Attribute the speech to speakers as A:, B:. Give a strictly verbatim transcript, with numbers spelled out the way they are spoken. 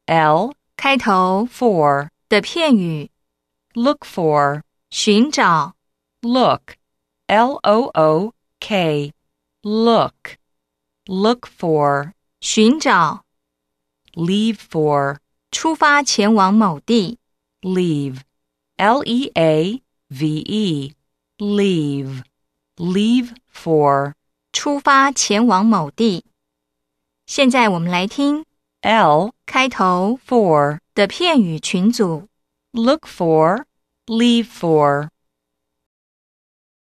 A: L
B: 开头
A: for
B: 的片语，
A: look for
B: 寻找
A: look L O O K look look for
B: 寻找
A: leave for
B: 出发前往某地
A: leave L E A V E leave leave for
B: 出发前往某地。现在我们来听
A: L
B: 开头
A: for
B: 的片语群组。
A: look for leave for